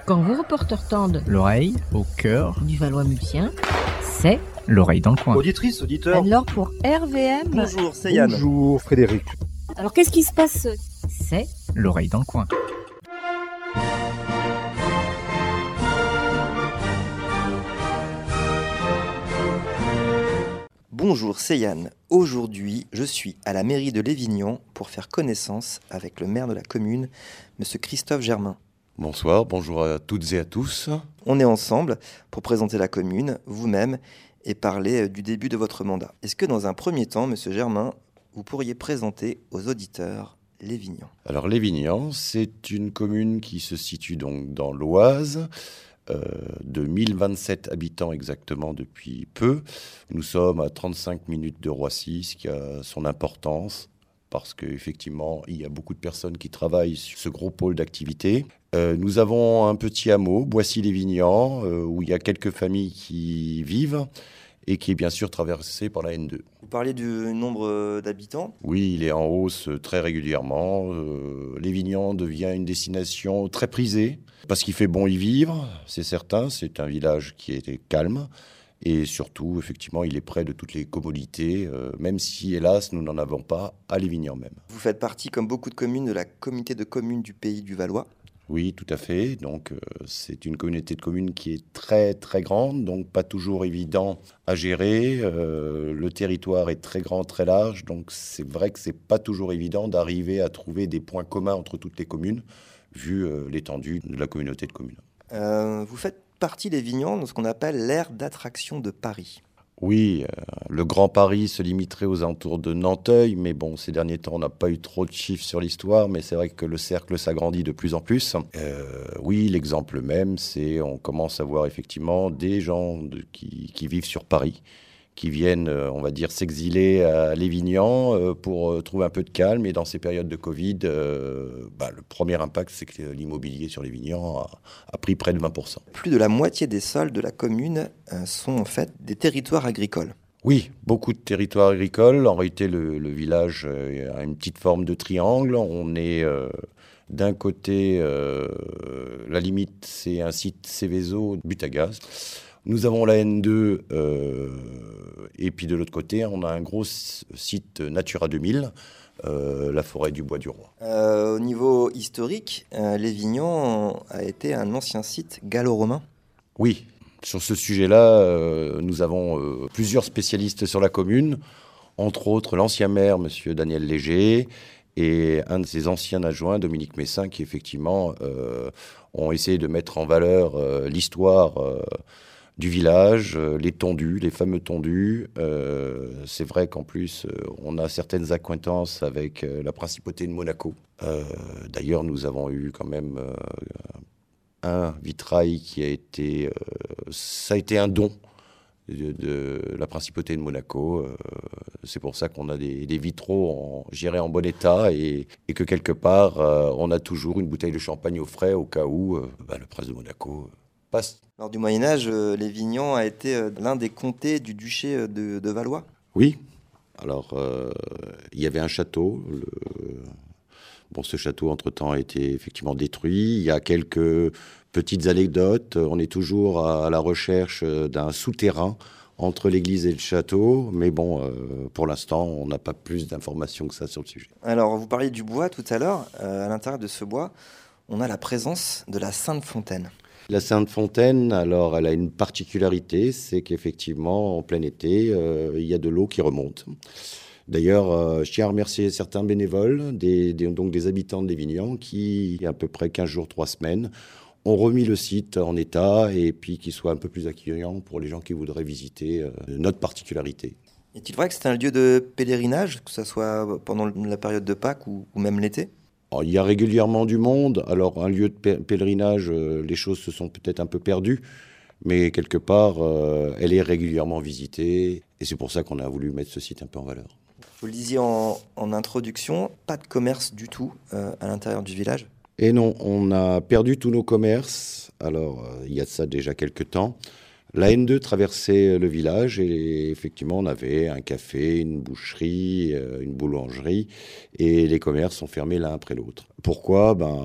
Quand vos reporters tendent L'oreille au cœur du Valois-Multien, c'est l'oreille dans le coin. Auditrice, auditeur. alors pour RVM. Bonjour, c'est Yann. Bonjour Frédéric. Alors qu'est-ce qui se passe? C'est L'oreille dans le coin. Bonjour, c'est Yann. Aujourd'hui, je suis à la mairie de Lévignan pour faire connaissance avec le maire de la commune, monsieur Christophe Germain. Bonsoir, bonjour à toutes et à tous. On est ensemble pour présenter la commune, vous-même, et parler du début de votre mandat. Est-ce que dans un premier temps, monsieur Germain, vous pourriez présenter aux auditeurs Lévignan? Alors Lévignan, c'est une commune qui se situe donc dans l'Oise, de 1027 habitants exactement depuis peu. Nous sommes à 35 minutes de Roissy, ce qui a son importance, parce qu'effectivement, il y a beaucoup de personnes qui travaillent sur ce gros pôle d'activité. Nous avons un petit hameau, Boissy-Lévignan, où il y a quelques familles qui vivent et qui est bien sûr traversé par la N2. Vous parliez du nombre d'habitants. Oui, il est en hausse très régulièrement. Lévignan devient une destination très prisée parce qu'il fait bon y vivre, c'est certain. C'est un village qui est calme et surtout, effectivement, il est près de toutes les commodités, même si, hélas, nous n'en avons pas à Lévignan même. Vous faites partie, comme beaucoup de communes, de la communauté de communes du Pays du Valois. Oui, tout à fait. Donc, c'est une communauté de communes qui est très, très grande, donc pas toujours évident à gérer. Le territoire est très grand, très large, donc c'est vrai que c'est pas toujours évident d'arriver à trouver des points communs entre toutes les communes, vu l'étendue de la communauté de communes. Vous faites partie, Lévignan, de ce qu'on appelle l'aire d'attraction de Paris. Oui, le Grand Paris se limiterait aux alentours de Nanteuil, mais bon, ces derniers temps, on n'a pas eu trop de chiffres sur l'histoire, mais c'est vrai que le cercle s'agrandit de plus en plus. Oui, l'exemple même, c'est on commence à voir effectivement des gens qui vivent sur Paris, qui viennent, on va dire, s'exiler à Lévignan pour trouver un peu de calme. Et dans ces périodes de Covid, le premier impact, c'est que l'immobilier sur Lévignan a pris près de 20%. Plus de la moitié des sols de la commune sont en fait des territoires agricoles. Oui, beaucoup de territoires agricoles. En réalité, le village a une petite forme de triangle. On est d'un côté, la limite, c'est un site Céveso, but à gaz. Nous avons la N2 et puis de l'autre côté, on a un gros site Natura 2000, la forêt du Bois du Roi. Au niveau historique, Lévignan a été un ancien site gallo-romain. Oui, sur ce sujet-là, nous avons plusieurs spécialistes sur la commune, entre autres l'ancien maire, M. Daniel Léger, et un de ses anciens adjoints, Dominique Messin, qui effectivement ont essayé de mettre en valeur l'histoire du village, les tondus, les fameux tondus. C'est vrai qu'en plus, on a certaines accointances avec la principauté de Monaco. D'ailleurs, nous avons eu quand même un vitrail qui a été... ça a été un don de la principauté de Monaco. C'est pour ça qu'on a des vitraux gérés en bon état et que quelque part, on a toujours une bouteille de champagne au frais au cas où le prince de Monaco passe. Lors du Moyen-Âge, Lévignan a été l'un des comtés du duché de Valois. Oui. Alors, il y avait un château. Ce château, entre-temps, a été effectivement détruit. Il y a quelques petites anecdotes. On est toujours à la recherche d'un souterrain entre l'église et le château. Mais pour l'instant, on n'a pas plus d'informations que ça sur le sujet. Alors, vous parliez du bois tout à l'heure. À l'intérieur de ce bois, on a la présence de la Sainte Fontaine. La Sainte Fontaine, alors, elle a une particularité, c'est qu'effectivement, en plein été, il y a de l'eau qui remonte. D'ailleurs, je tiens à remercier certains bénévoles, donc des habitants de Lévignan, qui, il y a à peu près 15 jours, 3 semaines, ont remis le site en état et puis qu'il soit un peu plus accueillant pour les gens qui voudraient visiter notre particularité. Est-il vrai que c'est un lieu de pèlerinage, que ce soit pendant la période de Pâques ou même l'été ? Alors, il y a régulièrement du monde. Alors, un lieu de pèlerinage, les choses se sont peut-être un peu perdues, mais quelque part, elle est régulièrement visitée et c'est pour ça qu'on a voulu mettre ce site un peu en valeur. Vous le disiez en introduction, pas de commerce du tout à l'intérieur du village. Et non, on a perdu tous nos commerces. Alors, il y a de ça déjà quelques temps. La N2 traversait le village et effectivement, on avait un café, une boucherie, une boulangerie et les commerces sont fermés l'un après l'autre. Pourquoi ?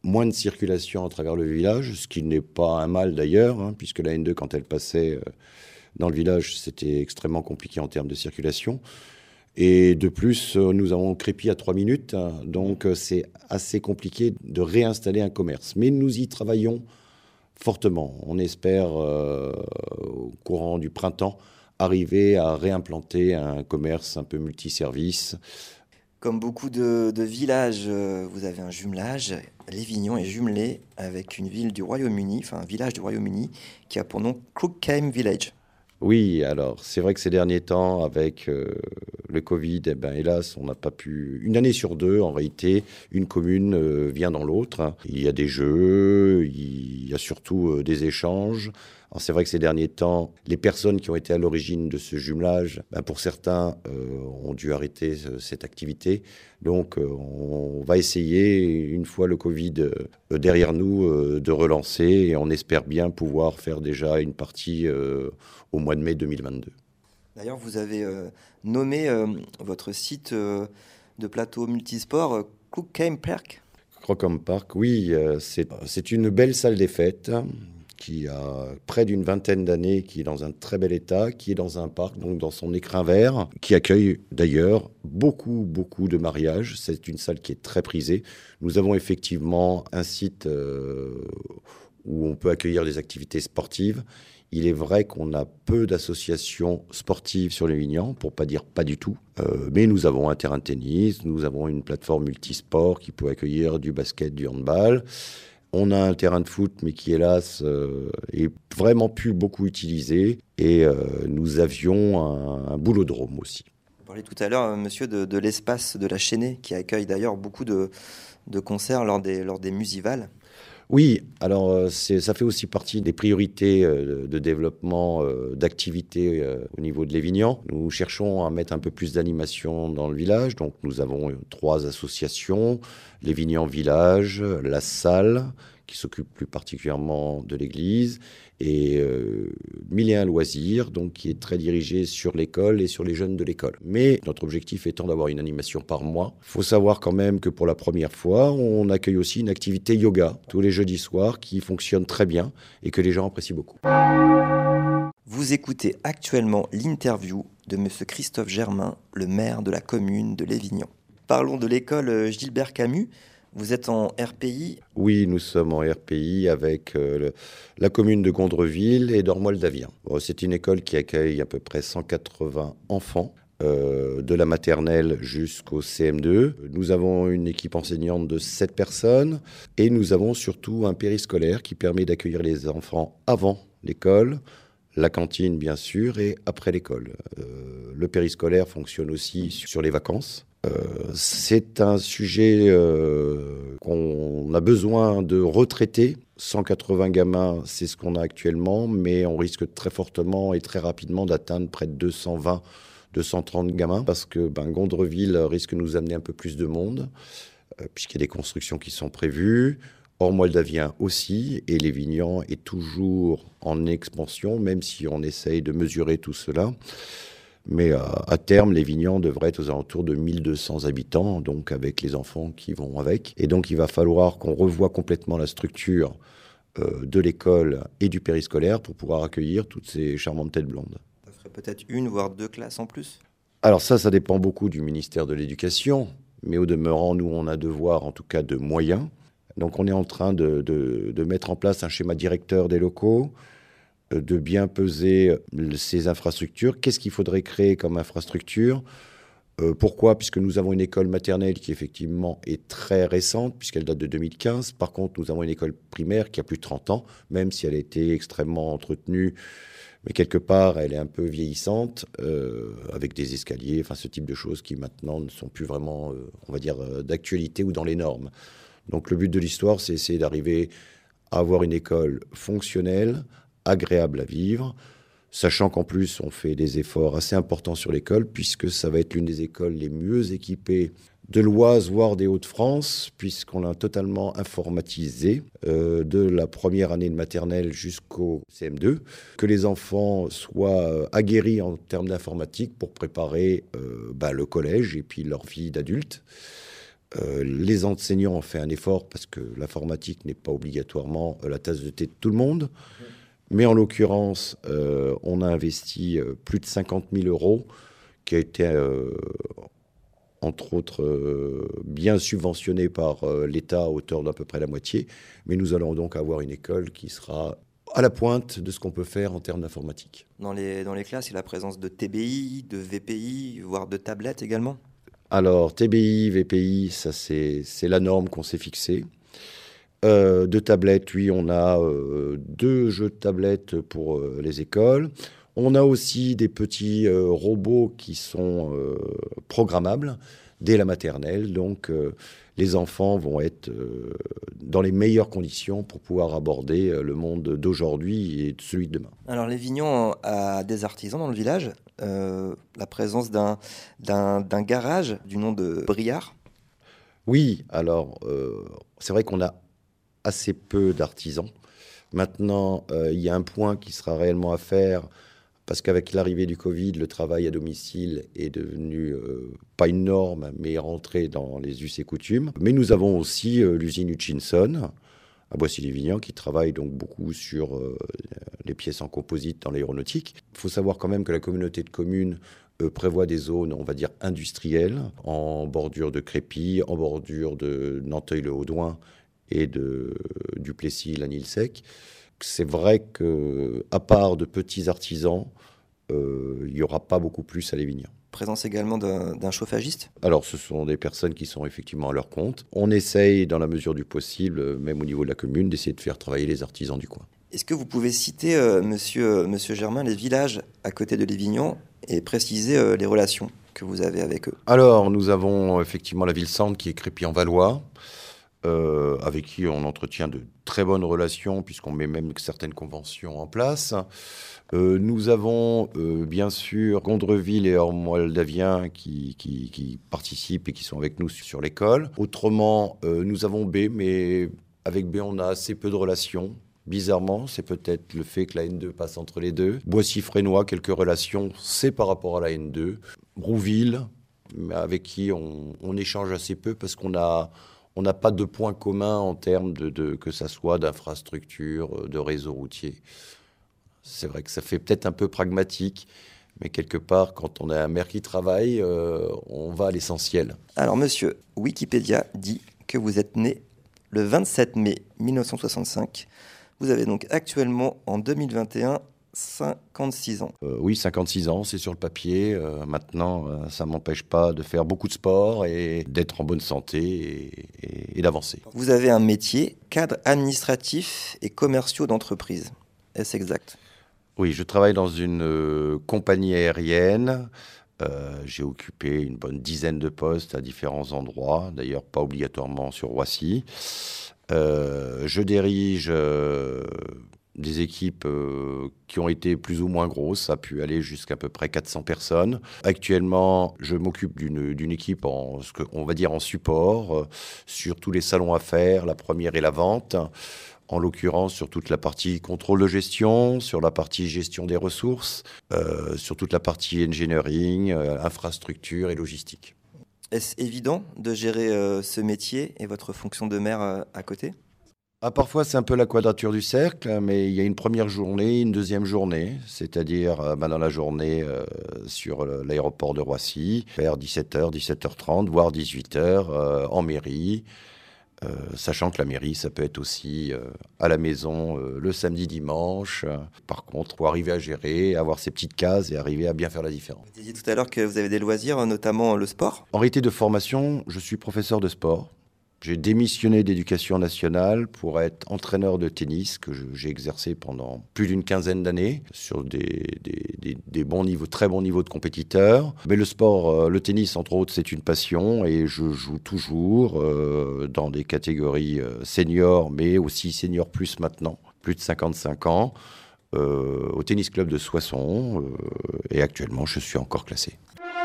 moins de circulation à travers le village, ce qui n'est pas un mal d'ailleurs, puisque la N2, quand elle passait dans le village, c'était extrêmement compliqué en termes de circulation. Et de plus, nous avons Crépy à 3 minutes, donc c'est assez compliqué de réinstaller un commerce. Mais nous y travaillons fortement. On espère, au courant du printemps, arriver à réimplanter un commerce un peu multiservice. Comme beaucoup de villages, vous avez un jumelage. Lévignon est jumelé avec une ville du Royaume-Uni, enfin un village du Royaume-Uni, qui a pour nom Crookham Village. Oui, alors c'est vrai que ces derniers temps, avec le Covid, hélas, on n'a pas pu... Une année sur deux, en réalité, une commune vient dans l'autre. Il y a des jeux, il y a surtout des échanges. Alors c'est vrai que ces derniers temps, les personnes qui ont été à l'origine de ce jumelage, pour certains, ont dû arrêter cette activité. Donc on va essayer, une fois le Covid derrière nous, de relancer. Et on espère bien pouvoir faire déjà une partie au mois de mai 2022. D'ailleurs, vous avez nommé votre site de plateau multisport Crookham Park. Crookham Park, oui, c'est une belle salle des fêtes qui a près d'une vingtaine d'années, qui est dans un très bel état, qui est dans un parc, donc dans son écrin vert, qui accueille d'ailleurs beaucoup de mariages. C'est une salle qui est très prisée. Nous avons effectivement un site où on peut accueillir des activités sportives. Il est vrai qu'on a peu d'associations sportives sur Lévignan, pour pas dire pas du tout. Mais nous avons un terrain de tennis, nous avons une plateforme multisport qui peut accueillir du basket, du handball. On a un terrain de foot, mais qui, hélas, est vraiment plus beaucoup utilisé. Et nous avions un boulodrome aussi. Vous parliez tout à l'heure, monsieur, de l'espace de la Chênaie, qui accueille d'ailleurs beaucoup de concerts lors des musivals. Oui, alors ça fait aussi partie des priorités de développement d'activités au niveau de Lévignan. Nous cherchons à mettre un peu plus d'animation dans le village. Donc nous avons 3 associations, Lévignan Village, la Salle, qui s'occupe plus particulièrement de l'église, et 1001 Loisirs, donc qui est très dirigé sur l'école et sur les jeunes de l'école. Mais notre objectif étant d'avoir une animation par mois. Il faut savoir quand même que pour la première fois, on accueille aussi une activité yoga tous les jeudis soirs qui fonctionne très bien et que les gens apprécient beaucoup. Vous écoutez actuellement l'interview de monsieur Christophe Germain, le maire de la commune de Lévignan. Parlons de l'école Gilbert Camus. Vous êtes en RPI ? Oui, nous sommes en RPI avec la commune de Gondreville et d'Ormoil-d'Avien. C'est une école qui accueille à peu près 180 enfants, de la maternelle jusqu'au CM2. Nous avons une équipe enseignante de 7 personnes et nous avons surtout un périscolaire qui permet d'accueillir les enfants avant l'école, la cantine bien sûr, et après l'école. Le périscolaire fonctionne aussi sur les vacances. C'est un sujet qu'on a besoin de retraiter. 180 gamins, c'est ce qu'on a actuellement, mais on risque très fortement et très rapidement d'atteindre près de 220, 230 gamins, parce que Gondreville risque de nous amener un peu plus de monde, puisqu'il y a des constructions qui sont prévues. Ormoil-d'Avien aussi, et Lévignan est toujours en expansion, même si on essaye de mesurer tout cela. Mais à terme, Lévignan devrait être aux alentours de 1200 habitants, donc avec les enfants qui vont avec. Et donc, il va falloir qu'on revoie complètement la structure de l'école et du périscolaire pour pouvoir accueillir toutes ces charmantes têtes blondes. Ça ferait peut-être 1 voire 2 classes en plus ? Alors ça dépend beaucoup du ministère de l'Éducation. Mais au demeurant, nous, on a devoir, en tout cas, de moyens. Donc, on est en train de mettre en place un schéma directeur des locaux, de bien peser ces infrastructures. Qu'est-ce qu'il faudrait créer comme infrastructure ? Pourquoi ? Puisque nous avons une école maternelle qui effectivement est très récente, puisqu'elle date de 2015. Par contre, nous avons une école primaire qui a plus de 30 ans, même si elle a été extrêmement entretenue. Mais quelque part, elle est un peu vieillissante, avec des escaliers, enfin ce type de choses qui maintenant ne sont plus vraiment, on va dire, d'actualité ou dans les normes. Donc le but de l'histoire, c'est essayer d'arriver à avoir une école fonctionnelle, agréable à vivre, sachant qu'en plus, on fait des efforts assez importants sur l'école, puisque ça va être l'une des écoles les mieux équipées de l'Oise, voire des Hauts-de-France, puisqu'on l'a totalement informatisé, de la première année de maternelle jusqu'au CM2, que les enfants soient aguerris en termes d'informatique pour préparer le collège et puis leur vie d'adulte. Les enseignants ont fait un effort parce que l'informatique n'est pas obligatoirement la tasse de thé de tout le monde. Mais en l'occurrence, on a investi plus de 50 000 euros qui a été, entre autres, bien subventionné par l'État à hauteur d'à peu près la moitié. Mais nous allons donc avoir une école qui sera à la pointe de ce qu'on peut faire en termes d'informatique. Dans les classes, il y a la présence de TBI, de VPI, voire de tablettes également. Alors, TBI, VPI, ça c'est la norme qu'on s'est fixée. De tablettes, oui, on a 2 jeux de tablettes pour les écoles. On a aussi des petits robots qui sont programmables dès la maternelle. Donc, les enfants vont être dans les meilleures conditions pour pouvoir aborder le monde d'aujourd'hui et celui de demain. Alors, Lévignon a des artisans dans le village. La présence d'un garage du nom de Briard. Oui, alors, c'est vrai qu'on a assez peu d'artisans. Maintenant, il y a un point qui sera réellement à faire, parce qu'avec l'arrivée du Covid, le travail à domicile est devenu, pas une norme, mais rentré dans les us et coutumes. Mais nous avons aussi l'usine Hutchinson, à Boissy-les-Vignes, qui travaille donc beaucoup sur les pièces en composite dans l'aéronautique. Il faut savoir quand même que la communauté de communes prévoit des zones, on va dire, industrielles, en bordure de Crépy, en bordure de Nanteuil-le-Haudouin, et de Duplessis-Lanilsec. C'est vrai qu'à part de petits artisans, il n'y aura pas beaucoup plus à Lévignan. Présence également d'un chauffagiste ? Alors, ce sont des personnes qui sont effectivement à leur compte. On essaye, dans la mesure du possible, même au niveau de la commune, d'essayer de faire travailler les artisans du coin. Est-ce que vous pouvez citer, monsieur Germain, les villages à côté de Lévignan et préciser les relations que vous avez avec eux ? Alors, nous avons effectivement la ville-centre qui est Crépy-en-Valois, avec qui on entretient de très bonnes relations, puisqu'on met même certaines conventions en place. Nous avons bien sûr Gondreville et Ormoldavien qui participent et qui sont avec nous sur l'école. Autrement, nous avons B, mais avec B, on a assez peu de relations. Bizarrement, c'est peut-être le fait que la N2 passe entre les deux. Boissy-Frénois, quelques relations, c'est par rapport à la N2. Rouville, avec qui on échange assez peu parce qu'on n'a pas de points communs en termes que ça soit d'infrastructure, de réseau routier. C'est vrai que ça fait peut-être un peu pragmatique, mais quelque part, quand on a un maire qui travaille, on va à l'essentiel. Alors, monsieur, Wikipédia dit que vous êtes né le 27 mai 1965. Vous avez donc actuellement, en 2021, 56 ans. Oui, 56 ans, c'est sur le papier. Maintenant, ça ne m'empêche pas de faire beaucoup de sport et d'être en bonne santé et d'avancer. Vous avez un métier, cadre administratif et commerciaux d'entreprise. Est-ce exact ? Oui, je travaille dans une compagnie aérienne. J'ai occupé une bonne dizaine de postes à différents endroits, d'ailleurs pas obligatoirement sur Roissy. Je dirige des équipes qui ont été plus ou moins grosses, ça a pu aller jusqu'à peu près 400 personnes. Actuellement, je m'occupe d'une équipe en support, sur tous les salons à faire, la première et la vente. En l'occurrence, sur toute la partie contrôle de gestion, sur la partie gestion des ressources, sur toute la partie engineering, infrastructure et logistique. Est-ce évident de gérer ce métier et votre fonction de maire à côté ? Parfois, c'est un peu la quadrature du cercle, mais il y a une première journée, une deuxième journée, c'est-à-dire dans la journée sur l'aéroport de Roissy, vers 17h, 17h30, voire 18h en mairie. Sachant que la mairie, ça peut être aussi à la maison le samedi, dimanche. Par contre, pour arriver à gérer, avoir ces petites cases et arriver à bien faire la différence. Vous disiez tout à l'heure que vous avez des loisirs, notamment le sport. En réalité de formation, je suis professeur de sport. J'ai démissionné d'éducation nationale pour être entraîneur de tennis que j'ai exercé pendant plus d'une quinzaine d'années sur des bons niveaux, très bons niveaux de compétiteurs. Mais le sport, le tennis entre autres, c'est une passion et je joue toujours dans des catégories seniors, mais aussi seniors plus maintenant, plus de 55 ans, au tennis club de Soissons et actuellement je suis encore classé.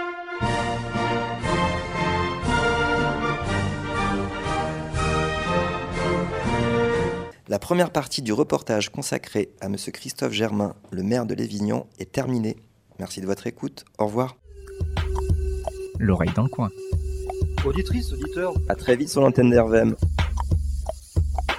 La première partie du reportage consacré à M. Christophe Germain, le maire de Lévignan, est terminée. Merci de votre écoute. Au revoir. L'oreille dans le coin. Auditrice, auditeur, À très vite sur l'antenne d'RVM.